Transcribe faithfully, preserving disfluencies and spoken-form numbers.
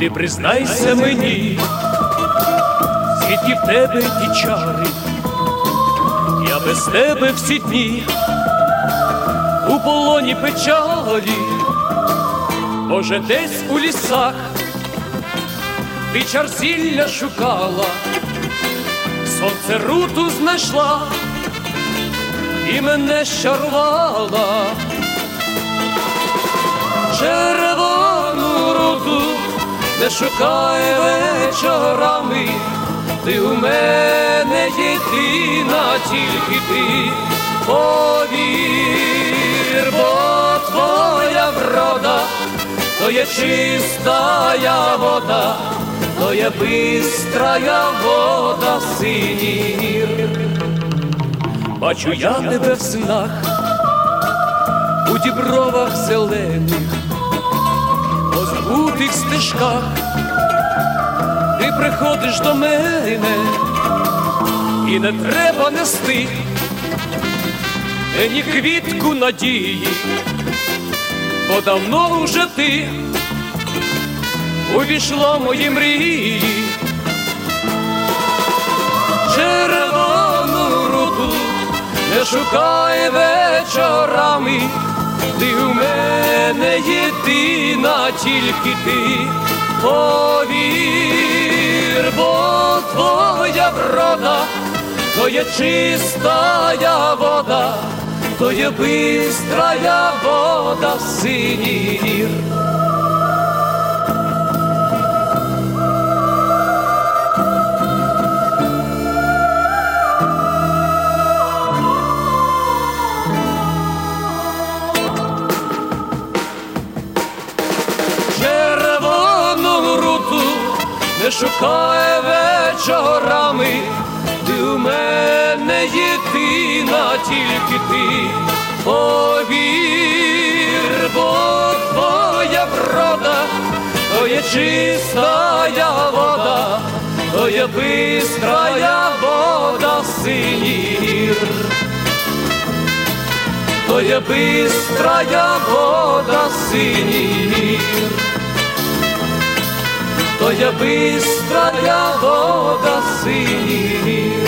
Ти признайся мені, звідки в тебе ті чари, я без тебе всі дні у полоні печалі. Може, десь у лісах ти чар зілля шукала, сонце руту знайшла і мене щарувала. Червону руту не шукай вечорами, ти у мене єдина, тільки ти повір, бо твоя врода то є чистая вода, то є бистрая вода синіх гір. Бачу я тебе в снах, у дібровах зелених, по забутих стежках. Ти приходиш до мене, і не треба нести мені квітку надії, бо давно вже ти увійшла в мої мрії. Червону руту не шукай вечорами, ти у мене єдина, тільки ти повір, бо твоя врода то є чистая вода, то є бистрая вода синіх гір. Червону руту не шукай вечорами, ти у мене єдина, тільки ти повір, бо твоя врода то є чистая вода, то є бистрая вода синіх гір, то є бистрая вода синіх гір, то є бистрая вода синіх гір.